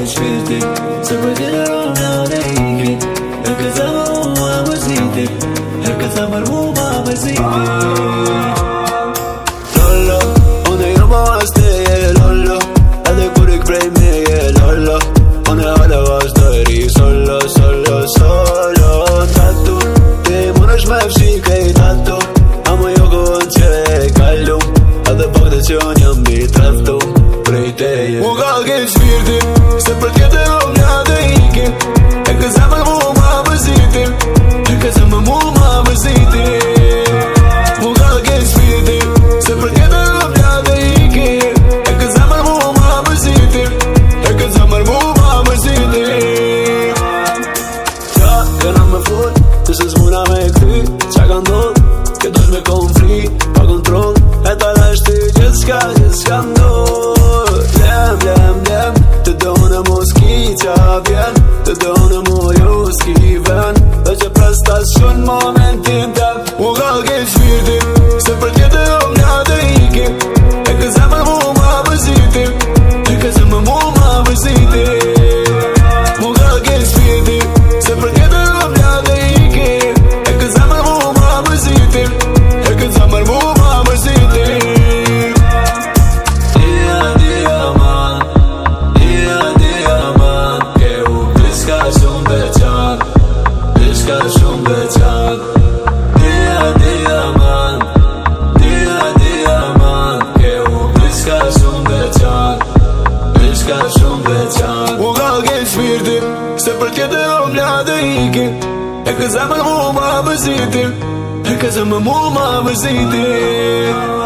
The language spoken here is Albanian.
shpirti se për tjetër rona dhe iki. Her këtë zemër mu ma mërziti, her këtë zemër mu ma mërziti. Lolo, unë e jam as teje lolo, edhe kur ik prej meje lolo. Unë e hala vazhdojri solo, solo, solo. Tatu, ti mun është me fshi kej tatu, amo jo kohën që e kallu, edhe pak dhe që unë jam bitraftu prej teje. Mu ka ke shpirti se për tjetër rona dhe iki. Her këtë zemër mu ma mërziti, her këtë zemër mu ma mërziti. Mu ka ke shpirti se për tjetër rona dhe iki. Her këtë zemër mu ma mërziti, her këtë zemër mu ma mërziti. Qa kena me fut, të se s'muna me këty, qa ka ndodh, këtë është me konfri, pa kontrol, e tala është ty gjithë s'ka ndodh. Lem, lem, lem, të donë mos ki qa vjen, të donë mu ju s'ki ven, dhe që prestas shumë momentin tëp. Mu ka ke shpirti se për tjetër rona dhe iki. Her këtë zemër mu ma mërziti, her këtë zemër mu ma mërziti. Mu ka ke shpirti se për tjetër rona dhe iki. Her këtë zemër mu ma mërziti, her këtë zemër mu ma mërziti. Dia, dia man, dia, dia man, ke u bliska shumë veçan, bliska shumë veçan. Dia, dia man, dia, dia man, ke u bliska shumë veçan, bliska shumë veçan. Mu ka ke shpirti se për tjetër rona dhe iki. Her këtë zemër mu ma mërziti, her këtë zemër mu ma mërziti.